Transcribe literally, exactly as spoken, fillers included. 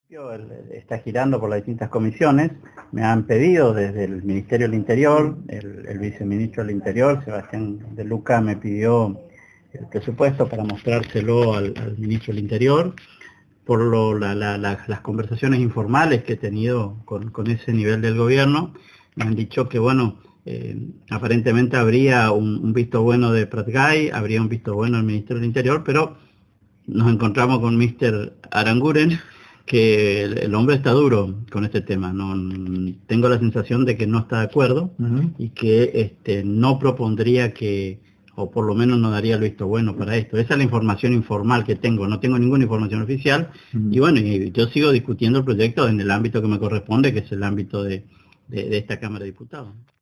Está girando por las distintas comisiones. Me han pedido desde el Ministerio del Interior, el, el viceministro del Interior, Sebastián de Luca, me pidió el presupuesto para mostrárselo al, al ministro del Interior, por lo, la, la, la, las conversaciones informales que he tenido con, con ese nivel del gobierno. Me han dicho que, bueno, eh, aparentemente habría un, un visto bueno de Pratgay, habría un visto bueno del Ministerio del Interior, pero nos encontramos con mister Aranguren, que el, el hombre está duro con este tema. No, tengo la sensación de que no está de acuerdo uh-huh. y que este, no propondría que, o por lo menos no daría el visto bueno para esto. Esa es la información informal que tengo, no tengo ninguna información oficial. Uh-huh. Y bueno, y yo sigo discutiendo el proyecto en el ámbito que me corresponde, que es el ámbito de, de, de esta Cámara de Diputados.